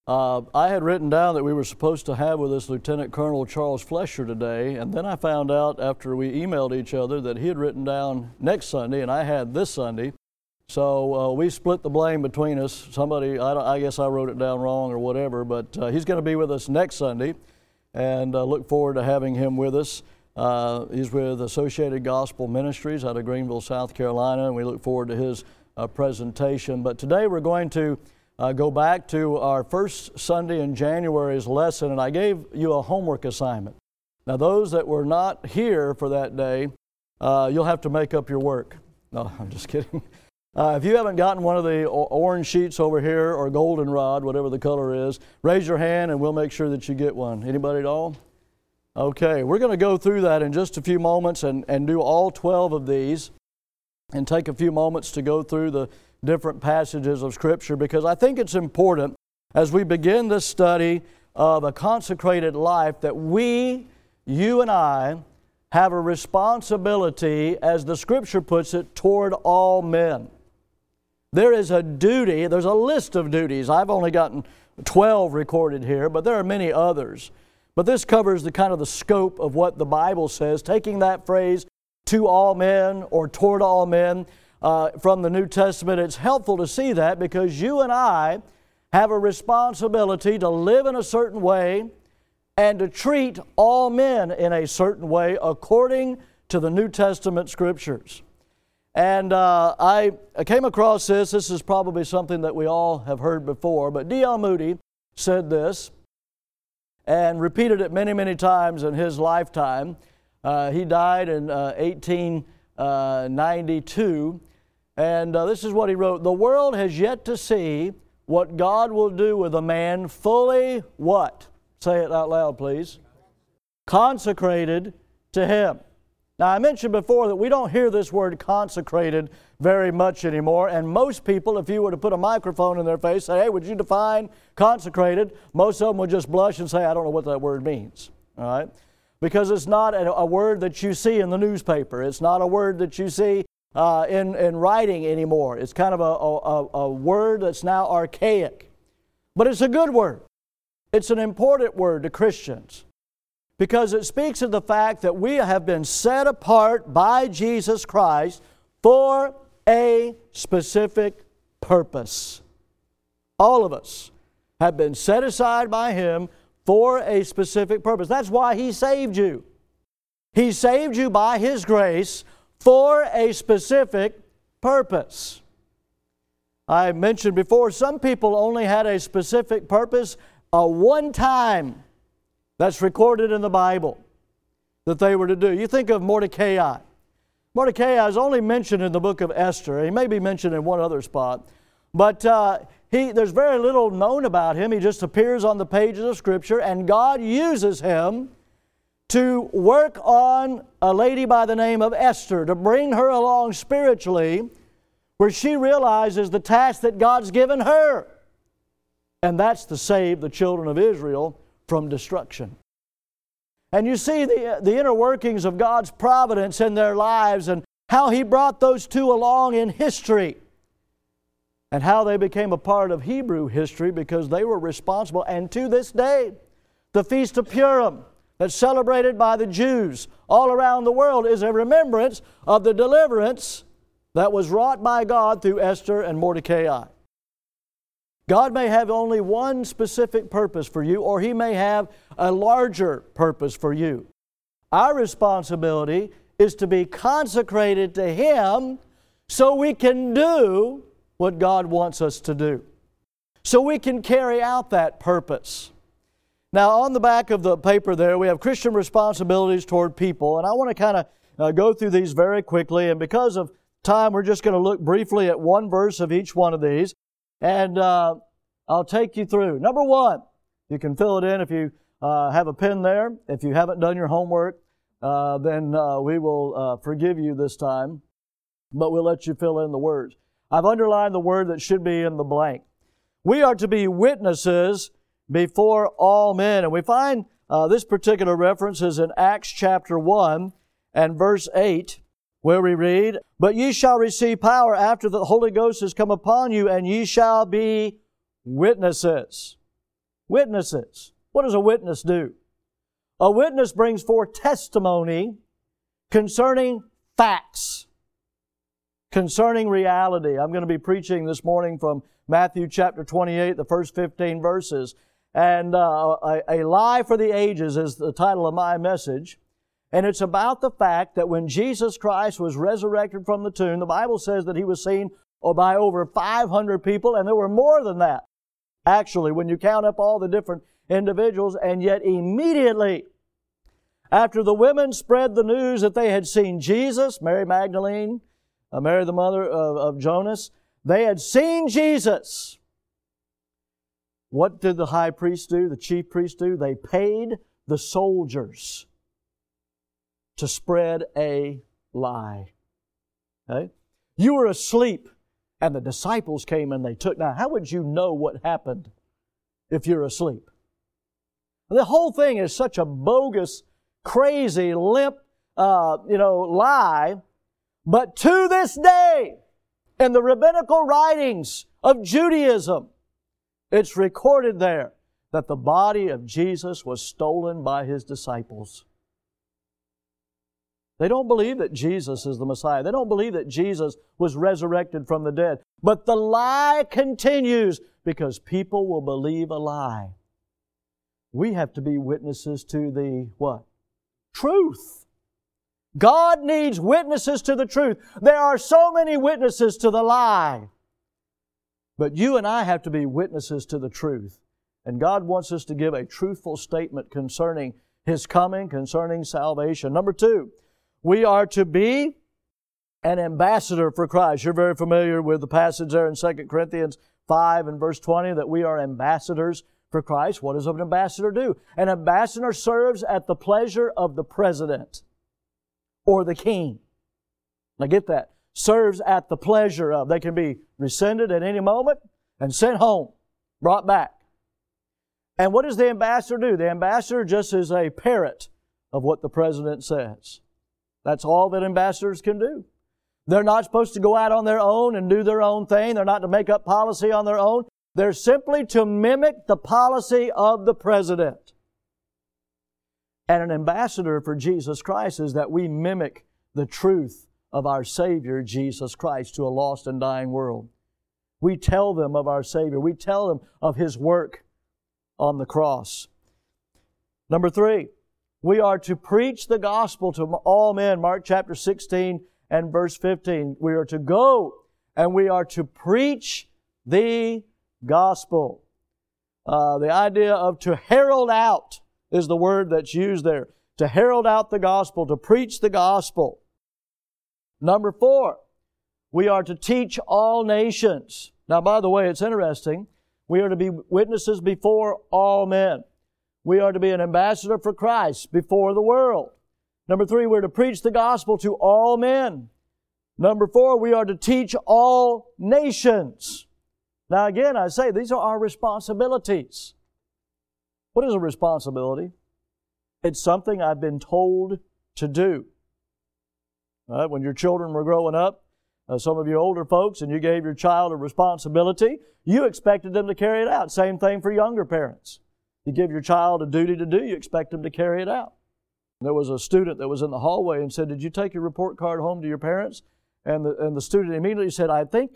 I had written down that we were supposed to have with us Lieutenant Colonel Charles Flesher today, and then I found out after we emailed each other that he had written down next Sunday, and I had this Sunday. So we split the blame between us. Somebody, I guess I wrote it down wrong or whatever, but he's going to be with us next Sunday, and look forward to having him with us. He's with Associated Gospel Ministries out of Greenville, South Carolina, and we look forward to his presentation. But today we're going to go back to our first Sunday in January's lesson, and I gave you a homework assignment. Now, those that were not here for that day, you'll have to make up your work. No, I'm just kidding. If you haven't gotten one of the orange sheets over here or goldenrod, whatever the color is, raise your hand and we'll make sure that you get one. Anybody at all? Okay, we're going to go through that in just a few moments and do all 12 of these and take a few moments to go through the different passages of Scripture, because I think it's important as we begin this study of a consecrated life that you and I, have a responsibility, as the Scripture puts it, toward all men. There is a duty, there's a list of duties. I've only gotten 12 recorded here, but there are many others. But this covers the kind of the scope of what the Bible says, taking that phrase, to all men or toward all men, from the New Testament. It's helpful to see that because you and I have a responsibility to live in a certain way and to treat all men in a certain way according to the New Testament Scriptures. And I came across this. This is probably something that we all have heard before, but D.L. Moody said this and repeated it many, many times in his lifetime. He died in 1892, and this is what he wrote: "The world has yet to see what God will do with a man fully," what? Say it out loud, please. "Consecrated to Him." Now, I mentioned before that we don't hear this word consecrated very much anymore, and most people, if you were to put a microphone in their face, say, "Hey, would you define consecrated?" Most of them would just blush and say, "I don't know what that word means." All right? Because it's not a word that you see in the newspaper. It's not a word that you see in writing anymore. It's kind of a word that's now archaic. But it's a good word. It's an important word to Christians because it speaks of the fact that we have been set apart by Jesus Christ for a specific purpose. All of us have been set aside by Him for a specific purpose. That's why He saved you. He saved you by His grace for a specific purpose. I mentioned before, some people only had a specific purpose one time. That's recorded in the Bible that they were to do. You think of Mordecai. Mordecai is only mentioned in the book of Esther. He may be mentioned in one other spot. But there's very little known about him. He just appears on the pages of Scripture, and God uses him to work on a lady by the name of Esther, to bring her along spiritually, where she realizes the task that God's given her. And that's to save the children of Israel from destruction. And you see the inner workings of God's providence in their lives and how He brought those two along in history and how they became a part of Hebrew history because they were responsible. And to this day, the Feast of Purim that's celebrated by the Jews all around the world is a remembrance of the deliverance that was wrought by God through Esther and Mordecai. God may have only one specific purpose for you, or He may have a larger purpose for you. Our responsibility is to be consecrated to Him so we can do what God wants us to do, so we can carry out that purpose. Now, on the back of the paper there, we have Christian responsibilities toward people, and I want to kind of go through these very quickly, and because of time, we're just going to look briefly at one verse of each one of these. And I'll take you through. Number one, you can fill it in if you have a pen there. If you haven't done your homework, then we will forgive you this time, but we'll let you fill in the words. I've underlined the word that should be in the blank. We are to be witnesses before all men. And we find this particular reference is in Acts chapter 1 and verse 8. Where we read, "But ye shall receive power after the Holy Ghost has come upon you, and ye shall be witnesses." Witnesses. What does a witness do? A witness brings forth testimony concerning facts, concerning reality. I'm going to be preaching this morning from Matthew chapter 28, the first 15 verses. And a lie for the ages is the title of my message. And it's about the fact that when Jesus Christ was resurrected from the tomb, the Bible says that He was seen by over 500 people, and there were more than that, actually, when you count up all the different individuals. And yet immediately after the women spread the news that they had seen Jesus, Mary Magdalene, Mary the mother of Jonas, they had seen Jesus. What did the high priest do, the chief priest do? They paid the soldiers to spread a lie. Okay? You were asleep, and the disciples came and they took. Now, how would you know what happened if you're asleep? The whole thing is such a bogus, crazy, limp, lie. But to this day, in the rabbinical writings of Judaism, it's recorded there that the body of Jesus was stolen by His disciples. They don't believe that Jesus is the Messiah. They don't believe that Jesus was resurrected from the dead. But the lie continues because people will believe a lie. We have to be witnesses to the what? Truth. God needs witnesses to the truth. There are so many witnesses to the lie. But you and I have to be witnesses to the truth. And God wants us to give a truthful statement concerning His coming, concerning salvation. Number 2, we are to be an ambassador for Christ. You're very familiar with the passage there in 2 Corinthians 5 and verse 20 that we are ambassadors for Christ. What does an ambassador do? An ambassador serves at the pleasure of the president or the king. Now get that. Serves at the pleasure of. They can be rescinded at any moment and sent home, brought back. And what does the ambassador do? The ambassador just is a parrot of what the president says. That's all that ambassadors can do. They're not supposed to go out on their own and do their own thing. They're not to make up policy on their own. They're simply to mimic the policy of the president. And an ambassador for Jesus Christ is that we mimic the truth of our Savior, Jesus Christ, to a lost and dying world. We tell them of our Savior. We tell them of His work on the cross. Number 3, we are to preach the gospel to all men. Mark chapter 16 and verse 15. We are to go and we are to preach the gospel. The idea of to herald out is the word that's used there. To herald out the gospel, to preach the gospel. Number 4, we are to teach all nations. Now, by the way, it's interesting. We are to be witnesses before all men. We are to be an ambassador for Christ before the world. Number 3, we're to preach the gospel to all men. Number 4, we are to teach all nations. Now again, I say these are our responsibilities. What is a responsibility? It's something I've been told to do. Right? When your children were growing up, some of you older folks, and you gave your child a responsibility, you expected them to carry it out. Same thing for younger parents. You give your child a duty to do, you expect them to carry it out. There was a student that was in the hallway and said, "Did you take your report card home to your parents?" And the student immediately said, "I think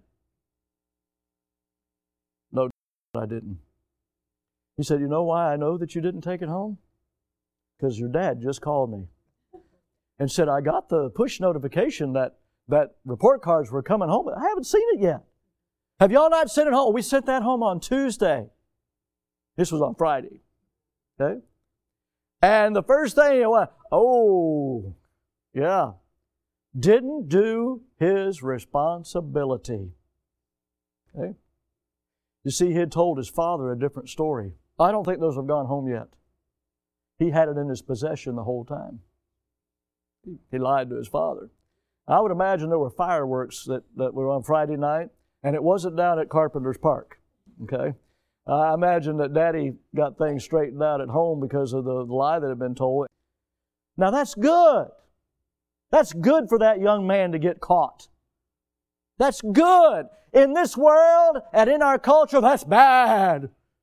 No, I didn't." He said, "You know why I know that you didn't take it home? Because your dad just called me and said, I got the push notification that report cards were coming home, but I haven't seen it yet. Have y'all not sent it home?" We sent that home on Tuesday. This was on Friday. Okay? And the first thing it went, oh, yeah, didn't do his responsibility. Okay? You see, he had told his father a different story. I don't think those have gone home yet. He had it in his possession the whole time. He lied to his father. I would imagine there were fireworks that were on Friday night, and it wasn't down at Carpenter's Park. Okay? I imagine that Daddy got things straightened out at home because of the lie that had been told. Now that's good. That's good for that young man to get caught. That's good. In this world and in our culture, that's bad.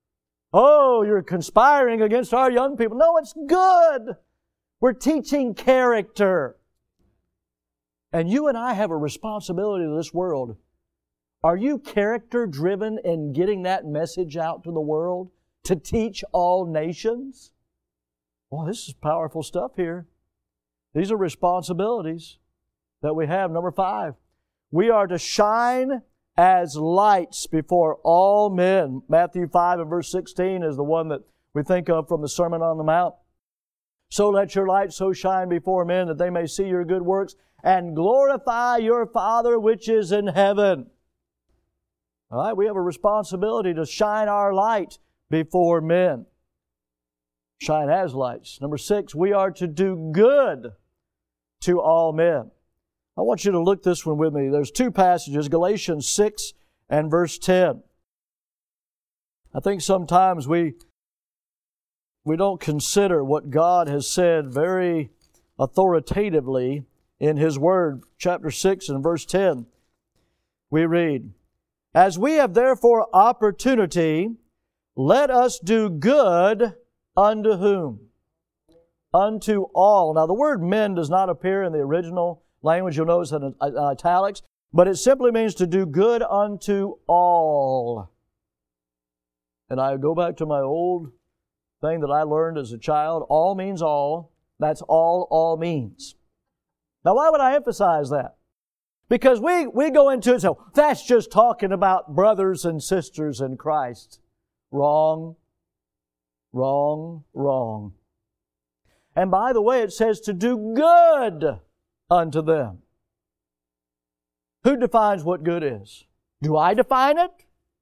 Oh, you're conspiring against our young people. No, it's good. We're teaching character. And you and I have a responsibility to this world. Are you character-driven in getting that message out to the world to teach all nations? Well, this is powerful stuff here. These are responsibilities that we have. Number 5, we are to shine as lights before all men. Matthew 5 and verse 16 is the one that we think of from the Sermon on the Mount. So let your light so shine before men that they may see your good works and glorify your Father which is in heaven. All right, we have a responsibility to shine our light before men. Shine as lights. Number 6, we are to do good to all men. I want you to look this one with me. There's 2 passages, Galatians 6 and verse 10. I think sometimes we don't consider what God has said very authoritatively in His Word. Chapter 6 and verse 10, we read, "As we have therefore opportunity, let us do good unto whom? Unto all." Now the word men does not appear in the original language. You'll notice in italics. But it simply means to do good unto all. And I go back to my old thing that I learned as a child. All means all. That's all means. Now why would I emphasize that? Because we go into it, so that's just talking about brothers and sisters in Christ. Wrong. Wrong. Wrong. And by the way, it says to do good unto them. Who defines what good is? Do I define it?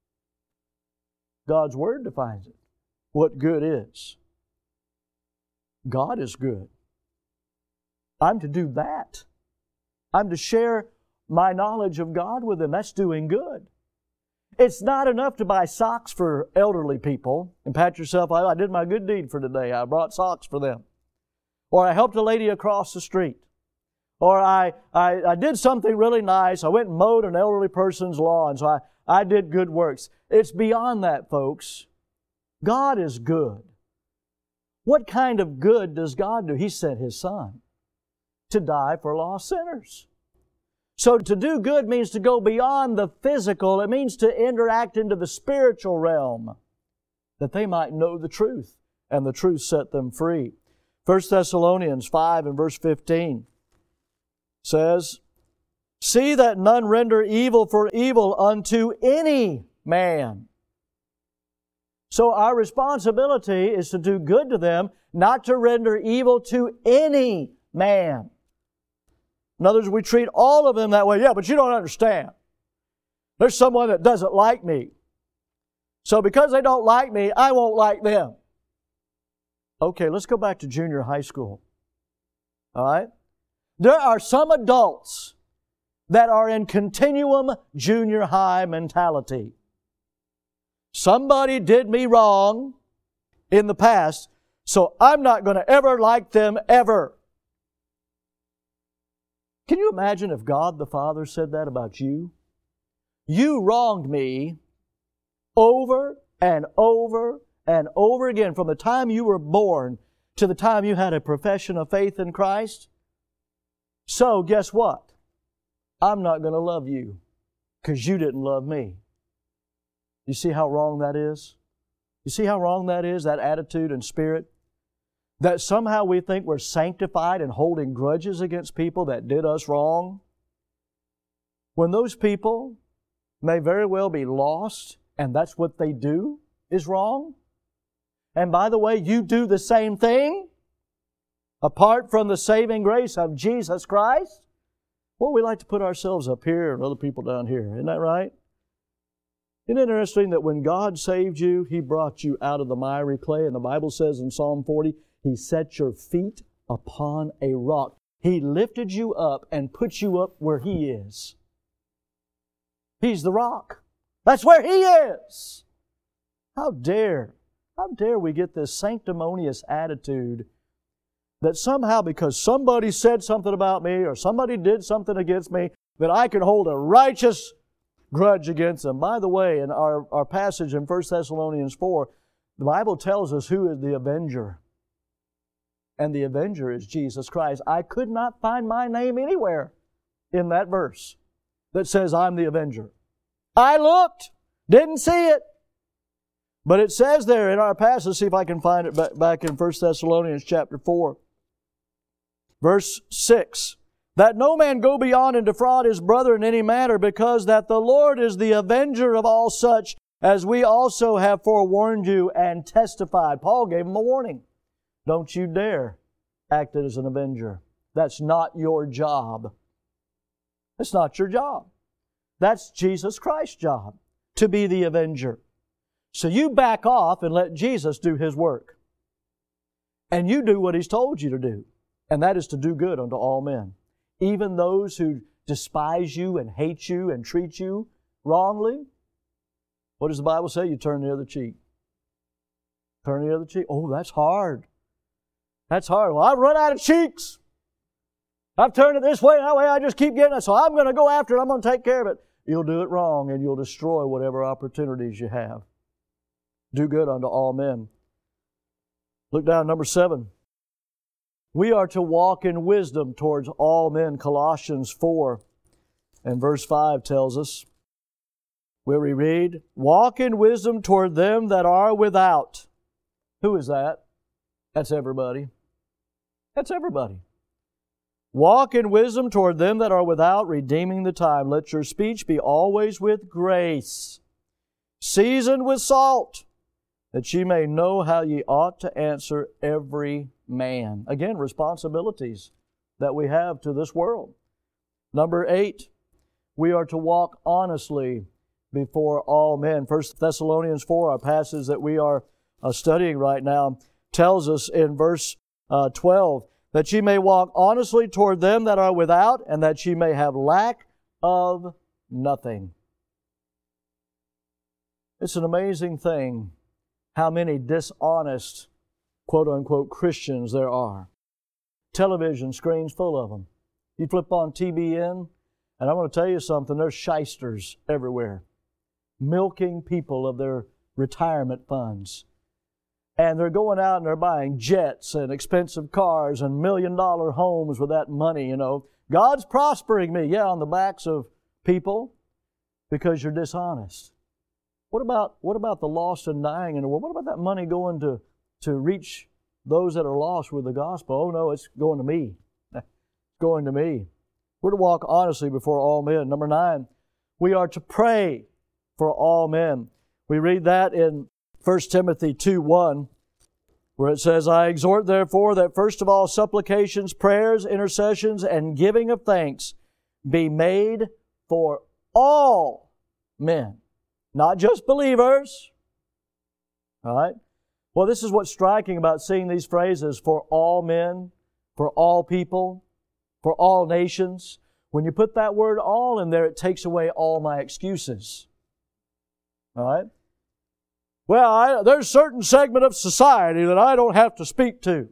God's Word defines it. What good is. God is good. I'm to do that. I'm to share my knowledge of God with them. That's doing good. It's not enough to buy socks for elderly people and pat yourself, I did my good deed for today. I brought socks for them. Or I helped a lady across the street. Or I did something really nice. I went and mowed an elderly person's lawn. So I did good works. It's beyond that, folks. God is good. What kind of good does God do? He sent His Son to die for lost sinners. So to do good means to go beyond the physical. It means to interact into the spiritual realm, that they might know the truth, and the truth set them free. 1 Thessalonians 5 and verse 15 says, "See that none render evil for evil unto any man." So our responsibility is to do good to them, not to render evil to any man. In other words, we treat all of them that way. Yeah, but you don't understand. There's someone that doesn't like me. So because they don't like me, I won't like them. Okay, let's go back to junior high school. All right? There are some adults that are in continuum junior high mentality. Somebody did me wrong in the past, so I'm not going to ever like them ever. Can you imagine if God the Father said that about you? You wronged me over and over and over again from the time you were born to the time you had a profession of faith in Christ. So guess what? I'm not going to love you because you didn't love me. You see how wrong that is? You see how wrong that is, that attitude and spirit? That somehow we think we're sanctified and holding grudges against people that did us wrong. When those people may very well be lost, and that's what they do is wrong. And by the way, you do the same thing apart from the saving grace of Jesus Christ. Well, we like to put ourselves up here and other people down here. Isn't that right? Isn't it interesting that when God saved you, He brought you out of the miry clay? And the Bible says in Psalm 40, He set your feet upon a rock. He lifted you up and put you up where He is. He's the rock. That's where He is. How dare we get this sanctimonious attitude that somehow because somebody said something about me or somebody did something against me, that I can hold a righteous grudge against them. By the way, in our passage in 1 Thessalonians 4, The Bible tells us who is the avenger. And the avenger is Jesus Christ. I could not find my name anywhere in that verse that says I'm the avenger. I looked, didn't see it. But it says there in our passage, see if I can find it back in 1 Thessalonians chapter 4. Verse 6. That no man go beyond and defraud his brother in any manner, because that the Lord is the avenger of all such, as we also have forewarned you and testified. Paul gave him a warning. Don't you dare act as an avenger. That's not your job. It's not your job. That's Jesus Christ's job, to be the avenger. So you back off and let Jesus do His work. And you do what He's told you to do. And that is to do good unto all men. Even those who despise you and hate you and treat you wrongly. What does the Bible say? You turn the other cheek. Turn the other cheek. Oh, that's hard. That's hard. Well, I've run out of cheeks. I've turned it this way and that way. I just keep getting it. So I'm going to go after it. I'm going to take care of it. You'll do it wrong and you'll destroy whatever opportunities you have. Do good unto all men. Look down, number 7. We are to walk in wisdom towards all men. Colossians 4 and verse 5 tells us, where we read, walk in wisdom toward them that are without. Who is that? That's everybody. That's everybody. Walk in wisdom toward them that are without, redeeming the time. Let your speech be always with grace, seasoned with salt, that ye may know how ye ought to answer every man. Again, responsibilities that we have to this world. Number 8, we are to walk honestly before all men. 1 Thessalonians 4, our passage that we are studying right now, tells us in verse 12, that ye may walk honestly toward them that are without, and that ye may have lack of nothing. It's an amazing thing how many dishonest, quote-unquote, Christians there are. Television screens full of them. You flip on TBN, and I'm going to tell you something, there's shysters everywhere, milking people of their retirement funds. And they're going out and they're buying jets and expensive cars and $1 million homes with that money, you know. God's prospering me, yeah, on the backs of people because you're dishonest. What about the lost and dying in the world? What about that money going to reach those that are lost with the gospel? Oh no, it's going to me. It's going to me. We're to walk honestly before all men. Number 9, we are to pray for all men. We read that in 1 Timothy 2:1, where it says, I exhort therefore that first of all supplications, prayers, intercessions, and giving of thanks be made for all men. Not just believers. All right? Well, this is what's striking about seeing these phrases, for all men, for all people, for all nations. When you put that word all in there, it takes away all my excuses. All right? Well, there's a certain segment of society that I don't have to speak to.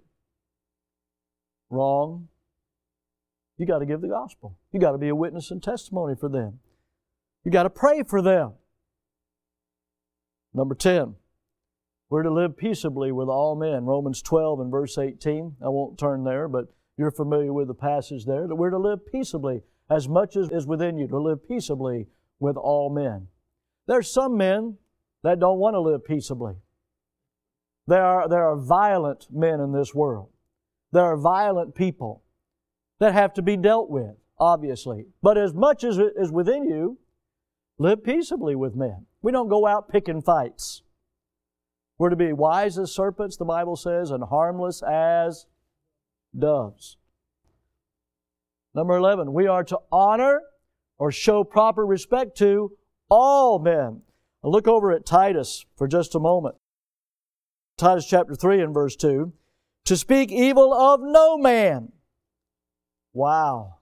Wrong. You got to give the gospel. You got to be a witness and testimony for them. You got to pray for them. Number 10, we're to live peaceably with all men. Romans 12 and verse 18. I won't turn there, but you're familiar with the passage there. That we're to live peaceably as much as is within you, to live peaceably with all men. There's some men that don't want to live peaceably. There are violent men in this world. There are violent people that have to be dealt with, obviously. But as much as is within you, live peaceably with men. We don't go out picking fights. We're to be wise as serpents, the Bible says, and harmless as doves. Number 11, we are to honor or show proper respect to all men. Now look over at Titus for just a moment. Titus chapter 3 and verse 2. To speak evil of no man. Wow.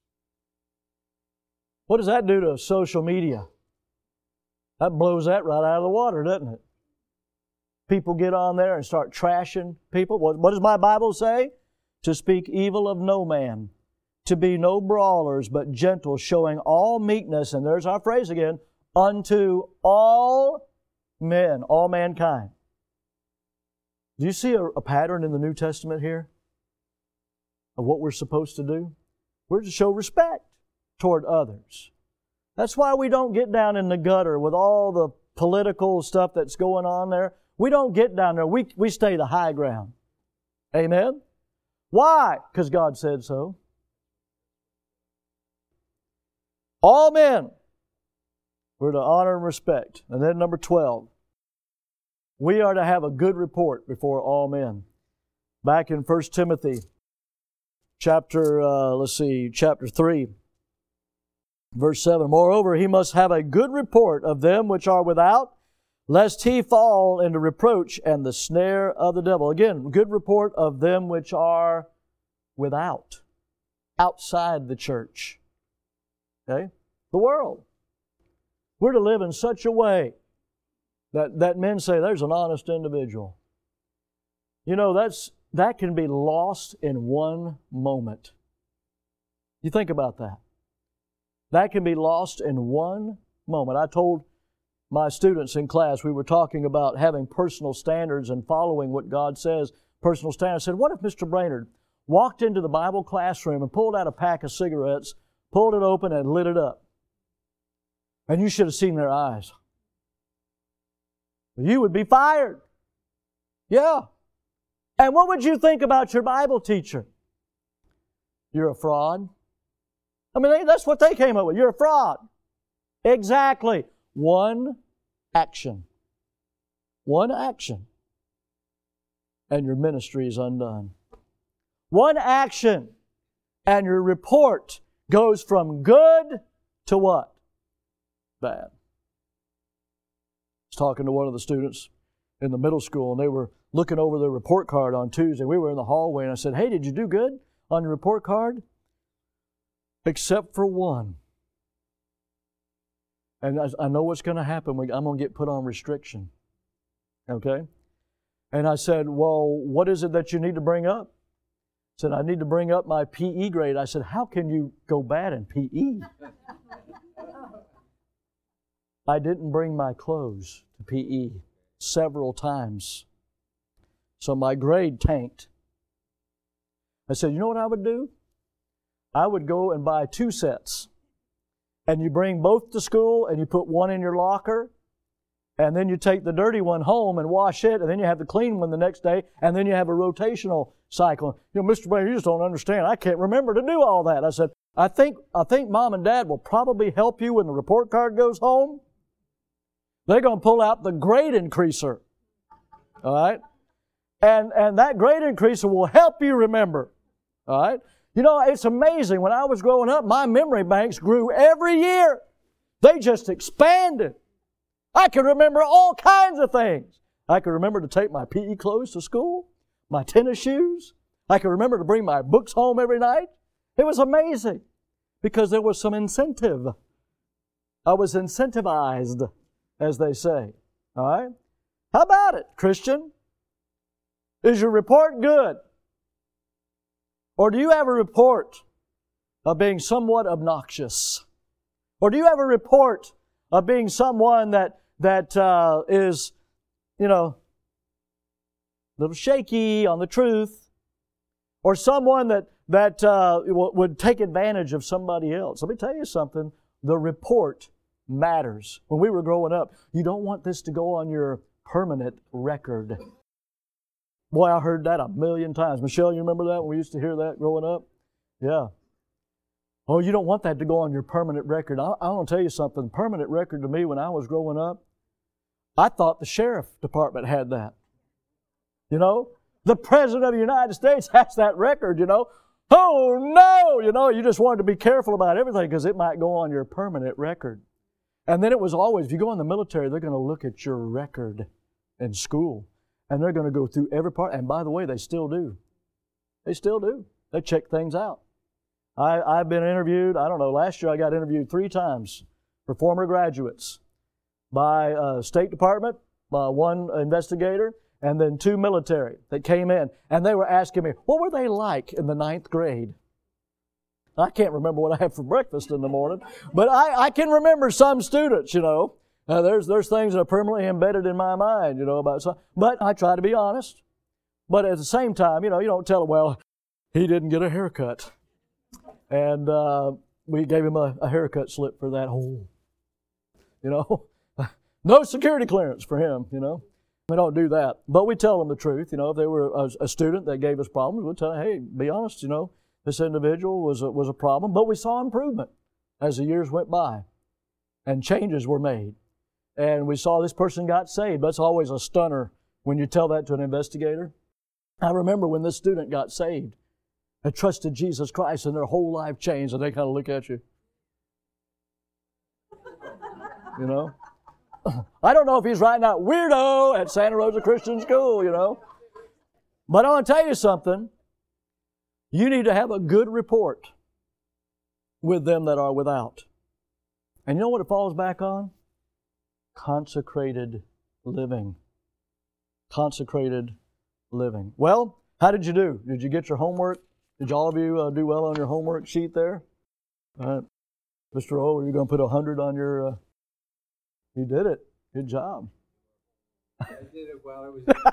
What does that do to social media? That blows that right out of the water, doesn't it? People get on there and start trashing people. What does my Bible say? To speak evil of no man. To be no brawlers, but gentle, showing all meekness, and there's our phrase again, unto all men, all mankind. Do you see a pattern in the New Testament here of what we're supposed to do? We're to show respect toward others. That's why we don't get down in the gutter with all the political stuff that's going on there. We don't get down there. We stay the high ground. Amen? Why? Because God said so. All men, we're to honor and respect. And then number 12, we are to have a good report before all men. Back in 1 Timothy chapter 3, verse 7. Moreover, he must have a good report of them which are without, lest he fall into reproach and the snare of the devil. Again, good report of them which are without, outside the church. Okay? The world. We're to live in such a way that men say, there's an honest individual. You know, that can be lost in one moment. You think about that. That can be lost in one moment. I told my students in class, we were talking about having personal standards and following what God says, personal standards. I said, what if Mr. Brainerd walked into the Bible classroom and pulled out a pack of cigarettes, pulled it open and lit it up? And you should have seen their eyes. You would be fired. Yeah. And what would you think about your Bible teacher? You're a fraud. I mean, that's what they came up with. You're a fraud. Exactly. One action. One action. And your ministry is undone. One action. And your report goes from good to what? Bad. I was talking to one of the students in the middle school, and they were looking over their report card on Tuesday. We were in the hallway, and I said, hey, did you do good on your report card? Except for one. And I know what's going to happen. I'm going to get put on restriction. Okay? And I said, well, what is it that you need to bring up? I said, I need to bring up my PE grade. I said, how can you go bad in PE? I didn't bring my clothes to PE several times. So my grade tanked. I said, you know what I would do? I would go and buy 2 sets. And you bring both to school and you put one in your locker. And then you take the dirty one home and wash it. And then you have the clean one the next day. And then you have a rotational cycle. You know, Mr. Brainerd, you just don't understand. I can't remember to do all that. I said, I think Mom and Dad will probably help you when the report card goes home. They're going to pull out the grade increaser. All right? And that grade increaser will help you remember. All right? You know, it's amazing. When I was growing up, my memory banks grew every year. They just expanded. I could remember all kinds of things. I could remember to take my PE clothes to school, my tennis shoes. I could remember to bring my books home every night. It was amazing because there was some incentive. I was incentivized, as they say. All right? How about it, Christian? Is your report good? Or do you have a report of being somewhat obnoxious? Or do you have a report of being someone that is, you know, a little shaky on the truth? Or someone that would take advantage of somebody else? Let me tell you something. The report matters. When we were growing up, you don't want this to go on your permanent record. Boy, I heard that a million times. Michelle, you remember that when we used to hear that growing up? Yeah. Oh, you don't want that to go on your permanent record. I want to tell you something. Permanent record to me when I was growing up, I thought the sheriff department had that. You know? The President of the United States has that record, you know. Oh, no! You know, you just wanted to be careful about everything because it might go on your permanent record. And then it was always, if you go in the military, they're going to look at your record in school. And they're going to go through every part. And by the way, they still do. They still do. They check things out. I've been interviewed, I don't know, last year I got interviewed 3 times for former graduates by State Department, by one investigator, and then 2 military that came in. And they were asking me, what were they like in the 9th grade? I can't remember what I had for breakfast in the morning, but I can remember some students, you know. There's things that are permanently embedded in my mind, you know, about some. But I try to be honest. But at the same time, you don't tell them, well, he didn't get a haircut. And we gave him a haircut slip for that whole, no security clearance for him, We don't do that. But we tell them the truth. If they were a student that gave us problems, we'll tell them, hey, be honest, this individual was a problem. But we saw improvement as the years went by and changes were made. And we saw this person got saved. That's always a stunner when you tell that to an investigator. I remember when this student got saved and trusted Jesus Christ and their whole life changed, and they kind of look at you. I don't know if he's writing out weirdo at Santa Rosa Christian School, But I want to tell you something. You need to have a good report with them that are without. And you know what it falls back on? Consecrated living. Consecrated living. Well, how did you do? Did you get your homework? Did all of you do well on your homework sheet there? Mr. O, are you going to put 100 on your... You did it. Good job. I did it while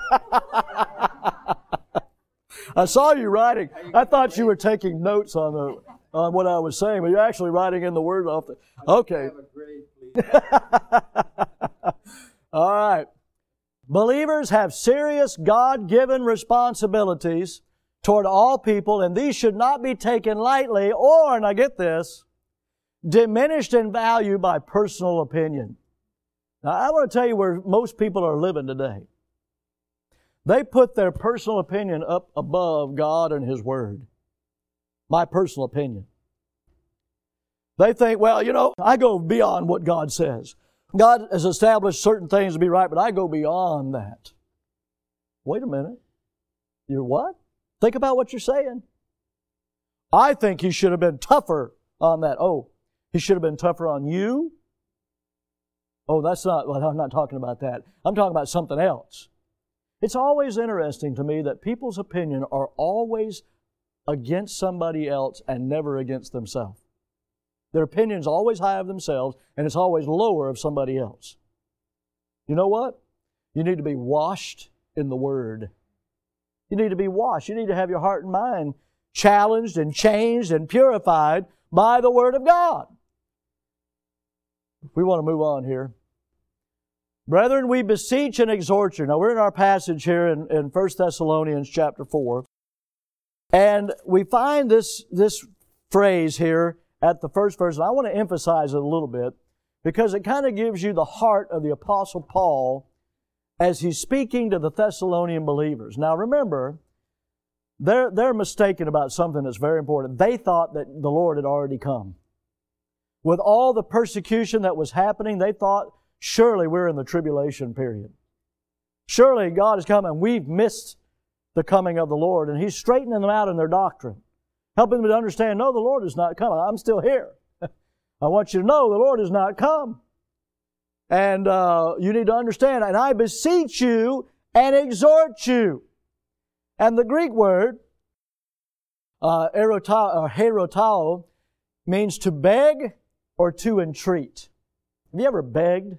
I was... I saw you writing. I thought you were taking notes on what I was saying, but you're actually writing in the words off the... Okay. Have a grade, please. All right. Believers have serious God-given responsibilities toward all people, and these should not be taken lightly or, now get this, diminished in value by personal opinion. Now, I want to tell you where most people are living today. They put their personal opinion up above God and His Word. My personal opinion. They think, well, I go beyond what God says. God has established certain things to be right, but I go beyond that. Wait a minute. You're what? Think about what you're saying. I think He should have been tougher on that. Oh, He should have been tougher on you? Oh, I'm not talking about that. I'm talking about something else. It's always interesting to me that people's opinion are always against somebody else and never against themselves. Their opinion's always high of themselves, and it's always lower of somebody else. You know what? You need to be washed in the Word. You need to be washed. You need to have your heart and mind challenged and changed and purified by the Word of God. We want to move on here. Brethren, we beseech and exhort you. Now, we're in our passage here in 1 Thessalonians chapter 4. And we find this phrase here at the first verse. And I want to emphasize it a little bit because it kind of gives you the heart of the Apostle Paul as he's speaking to the Thessalonian believers. Now, remember, they're mistaken about something that's very important. They thought that the Lord had already come. With all the persecution that was happening, they thought, surely we're in the tribulation period. Surely God has come and we've missed the coming of the Lord. And He's straightening them out in their doctrine, helping them to understand, no, the Lord has not come. I'm still here. I want you to know the Lord has not come. And you need to understand, and I beseech you and exhort you. And the Greek word, herotao, means to beg or to entreat. Have you ever begged?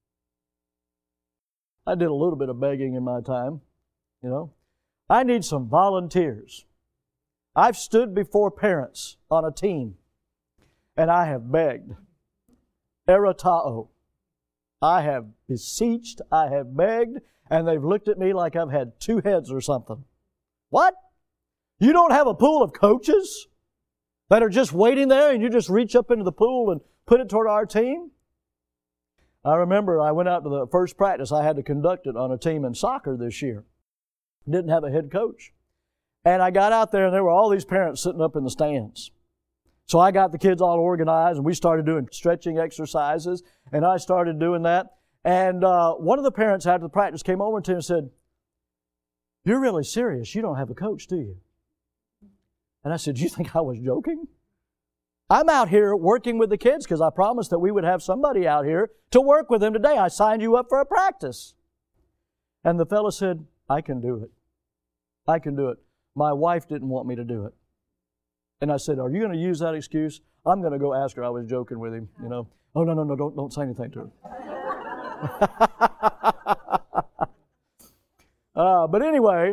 I did a little bit of begging in my time, I need some volunteers. I've stood before parents on a team, and I have begged. Erotao. I have beseeched, I have begged, and they've looked at me like I've had two heads or something. What? You don't have a pool of coaches that are just waiting there and you just reach up into the pool and put it toward our team? I remember I went out to the first practice. I had to conduct it on a team in soccer this year. Didn't have a head coach. And I got out there and there were all these parents sitting up in the stands. So I got the kids all organized and we started doing stretching exercises and I started doing that. And one of the parents after the practice came over to me and said, "You're really serious. You don't have a coach, do you?" And I said, "Do you think I was joking? I'm out here working with the kids because I promised that we would have somebody out here to work with them today. I signed you up for a practice." And the fellow said, "I can do it. I can do it. My wife didn't want me to do it." And I said, "Are you going to use that excuse?" I'm going to go ask her. I was joking with him, "Oh, no, don't say anything to her." But anyway,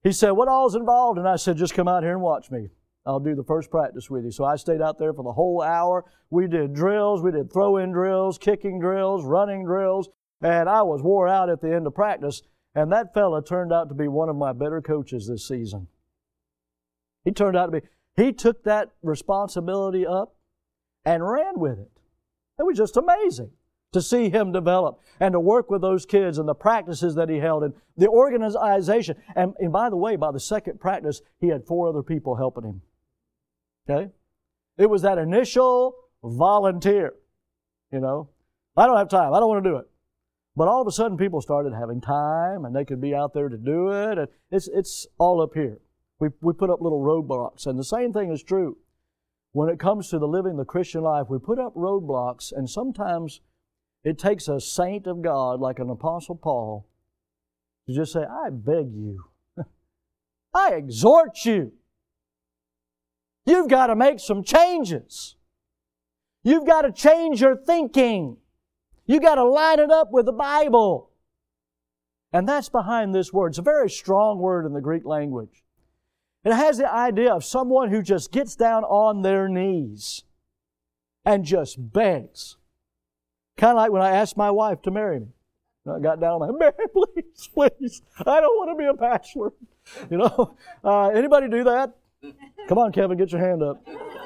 he said, what all's involved? And I said, just come out here and watch me. I'll do the first practice with you. So I stayed out there for the whole hour. We did drills. We did throw-in drills, kicking drills, running drills. And I was wore out at the end of practice. And that fella turned out to be one of my better coaches this season. He turned out to be, he took that responsibility up and ran with it. It was just amazing to see him develop and to work with those kids and the practices that he held and the organization. And by the way, by the second practice, he had 4 other people helping him. Okay? It was that initial volunteer. You know, I don't have time. I don't want to do it. But all of a sudden, people started having time, and they could be out there to do it. And it's all up here. We put up little roadblocks, and the same thing is true when it comes to the living the Christian life. We put up roadblocks, and sometimes it takes a saint of God like an Apostle Paul to just say, I beg you, I exhort you. You've got to make some changes. You've got to change your thinking. You've got to line it up with the Bible. And that's behind this word. It's a very strong word in the Greek language. It has the idea of someone who just gets down on their knees and just begs. Kind of like when I asked my wife to marry me. I got down on my, please, please, I don't want to be a bachelor. You know, anybody do that? Come on, Kevin, get your hand up.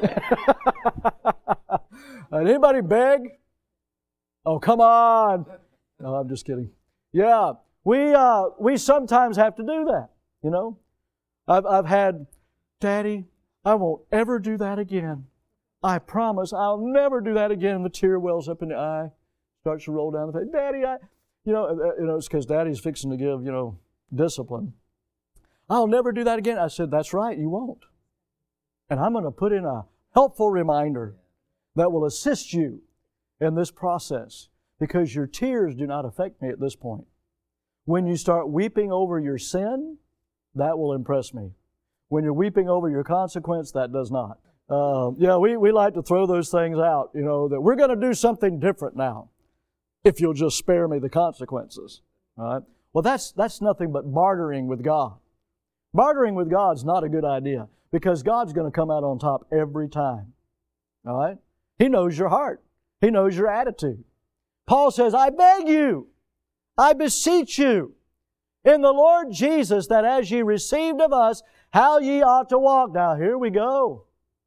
Anybody beg? Oh, come on. No, I'm just kidding. Yeah, we sometimes have to do that, you know. I've had, Daddy, I won't ever do that again. I promise I'll never do that again. And the tear wells up in the eye, starts to roll down the face. Daddy, it's because Daddy's fixing to give, discipline. I'll never do that again. I said, that's right, you won't. And I'm going to put in a helpful reminder that will assist you in this process, because your tears do not affect me at this point. When you start weeping over your sin, that will impress me. When you're weeping over your consequence, that does not. We like to throw those things out, that we're going to do something different now, if you'll just spare me the consequences. All right? Well, that's nothing but bartering with God. Bartering with God's not a good idea, because God's going to come out on top every time. All right? He knows your heart. He knows your attitude. Paul says, I beg you, I beseech you, in the Lord Jesus, that as ye received of us, how ye ought to walk. Now, here we go.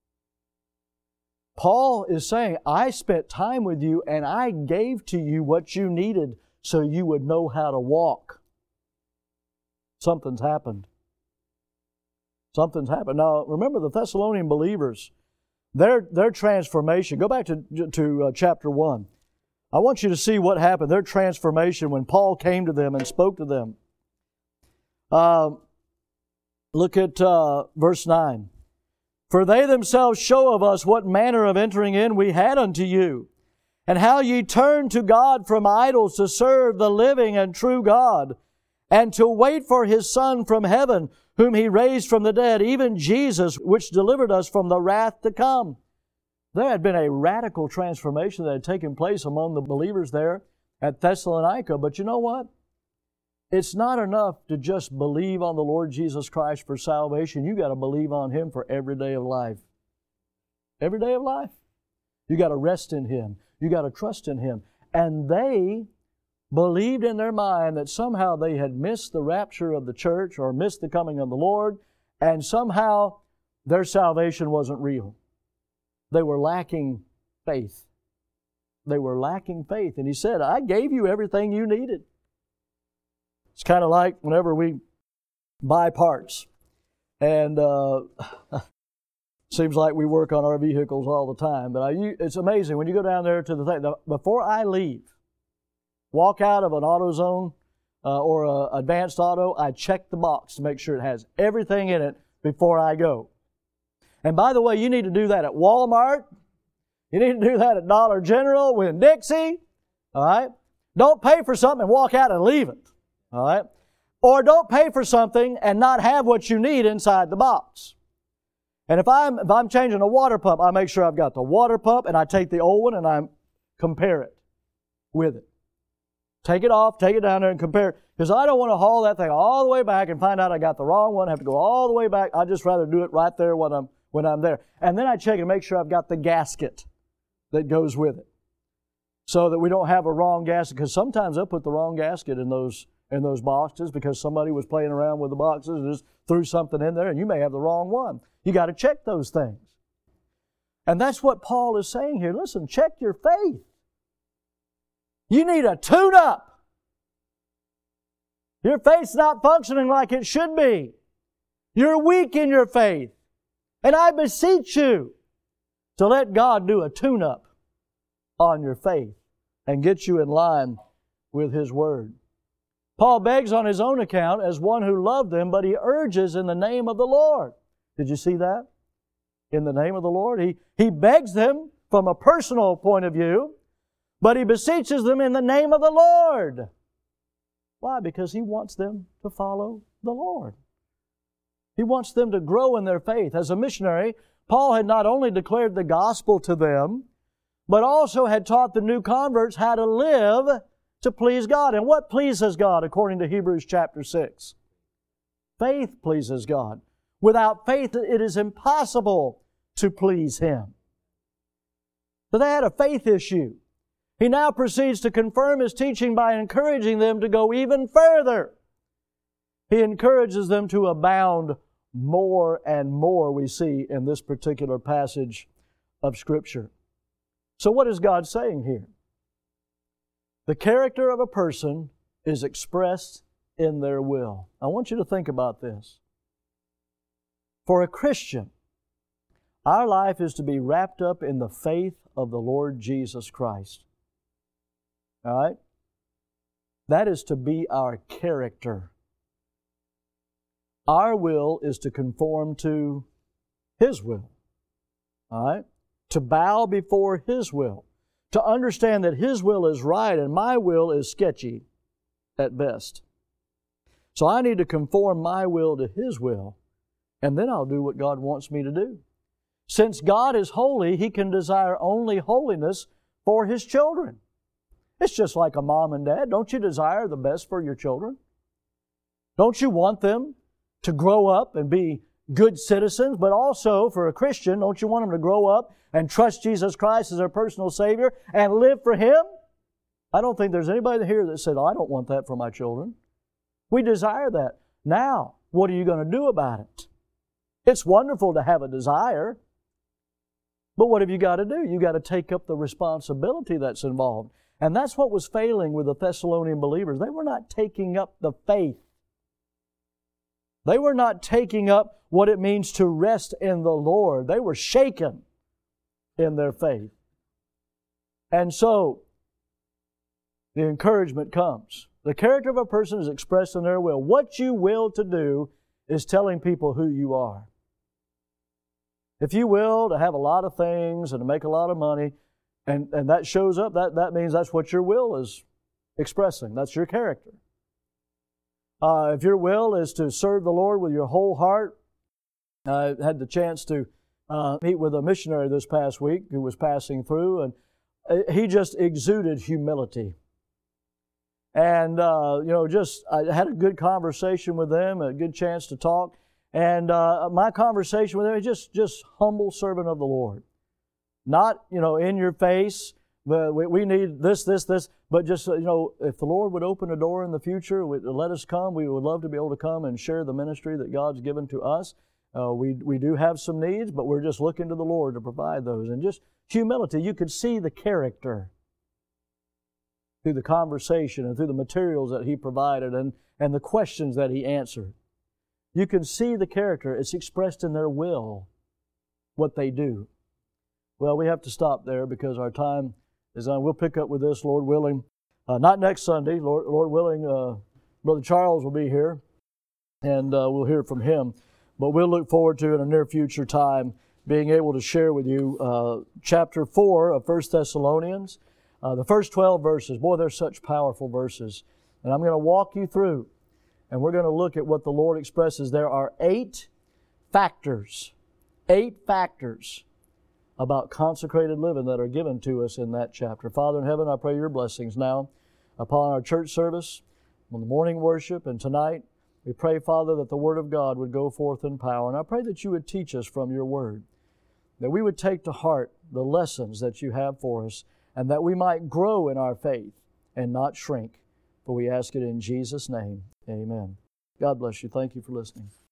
Paul is saying, I spent time with you and I gave to you what you needed so you would know how to walk. Something's happened. Something's happened. Now, remember the Thessalonian believers, their transformation. Go back to chapter 1. I want you to see what happened, their transformation when Paul came to them and spoke to them. Look at verse 9. For they themselves show of us what manner of entering in we had unto you, and how ye turned to God from idols to serve the living and true God, and to wait for His Son from heaven, whom He raised from the dead, even Jesus, which delivered us from the wrath to come. There had been a radical transformation that had taken place among the believers there at Thessalonica, but you know what? It's not enough to just believe on the Lord Jesus Christ for salvation. You got to believe on Him for every day of life. Every day of life. You got to rest in Him. You got to trust in Him. And they believed in their mind that somehow they had missed the rapture of the church or missed the coming of the Lord, and somehow their salvation wasn't real. They were lacking faith. They were lacking faith. And he said, I gave you everything you needed. It's kind of like whenever we buy parts. And seems like we work on our vehicles all the time. But it's amazing when you go down there to the thing. Before I leave, walk out of an AutoZone or an Advanced Auto, I check the box to make sure it has everything in it before I go. And by the way, you need to do that at Walmart. You need to do that at Dollar General, Winn-Dixie. All right? Don't pay for something and walk out and leave it. All right? Or don't pay for something and not have what you need inside the box. And if I'm changing a water pump, I make sure I've got the water pump, and I take the old one and I compare it with it. Take it off, take it down there and compare it. Because I don't want to haul that thing all the way back and find out I got the wrong one, have to go all the way back. I'd just rather do it right there when I'm there. And then I check and make sure I've got the gasket that goes with it, so that we don't have a wrong gasket. Because sometimes they'll put the wrong gasket in those boxes because somebody was playing around with the boxes and just threw something in there, and you may have the wrong one. You got to check those things. And that's what Paul is saying here. Listen, check your faith. You need a tune-up. Your faith's not functioning like it should be. You're weak in your faith. And I beseech you to let God do a tune-up on your faith and get you in line with His Word. Paul begs on his own account as one who loved them, but he urges in the name of the Lord. Did you see that? In the name of the Lord. He begs them from a personal point of view, but he beseeches them in the name of the Lord. Why? Because he wants them to follow the Lord. He wants them to grow in their faith. As a missionary, Paul had not only declared the gospel to them, but also had taught the new converts how to live to please God. And what pleases God according to Hebrews chapter 6? Faith pleases God. Without faith, it is impossible to please Him. So they had a faith issue. He now proceeds to confirm his teaching by encouraging them to go even further. He encourages them to abound more and more, we see in this particular passage of Scripture. So what is God saying here? The character of a person is expressed in their will. I want you to think about this. For a Christian, our life is to be wrapped up in the faith of the Lord Jesus Christ. All right? That is to be our character. Our will is to conform to His will. All right? To bow before His will. To understand that His will is right and my will is sketchy at best. So I need to conform my will to His will, and then I'll do what God wants me to do. Since God is holy, He can desire only holiness for His children. It's just like a mom and dad. Don't you desire the best for your children? Don't you want them to grow up and be good citizens? But also, for a Christian, don't you want them to grow up and trust Jesus Christ as their personal Savior and live for Him? I don't think there's anybody here that said, I don't want that for my children. We desire that. Now, what are you going to do about it? It's wonderful to have a desire, but what have you got to do? You've got to take up the responsibility that's involved. And that's what was failing with the Thessalonian believers. They were not taking up the faith. They were not taking up what it means to rest in the Lord. They were shaken in their faith. And so, the encouragement comes. The character of a person is expressed in their will. What you will to do is telling people who you are. If you will to have a lot of things and to make a lot of money, and that shows up, that means that's what your will is expressing. That's your character. If your will is to serve the Lord with your whole heart, I had the chance to meet with a missionary this past week who was passing through, and he just exuded humility. And, I had a good conversation with them, a good chance to talk. And my conversation with them is just humble servant of the Lord. Not, in your face, we need this, but just, if the Lord would open a door in the future, let us come. We would love to be able to come and share the ministry that God's given to us. We do have some needs, but we're just looking to the Lord to provide those. And just humility, you could see the character through the conversation and through the materials that he provided and the questions that he answered. You can see the character. It's expressed in their will, what they do. Well, we have to stop there because our time is on. We'll pick up with this, Lord willing. Not next Sunday, Lord willing. Brother Charles will be here, and we'll hear from him. But we'll look forward to, in a near future time, being able to share with you chapter 4 of 1 Thessalonians. The first 12 verses. Boy, they're such powerful verses. And I'm going to walk you through, and we're going to look at what the Lord expresses. There are 8 factors about consecrated living that are given to us in that chapter. Father in heaven, I pray your blessings now upon our church service, on the morning worship, and tonight. We pray, Father, that the Word of God would go forth in power. And I pray that you would teach us from your Word, that we would take to heart the lessons that you have for us, and that we might grow in our faith and not shrink. For we ask it in Jesus' name. Amen. God bless you. Thank you for listening.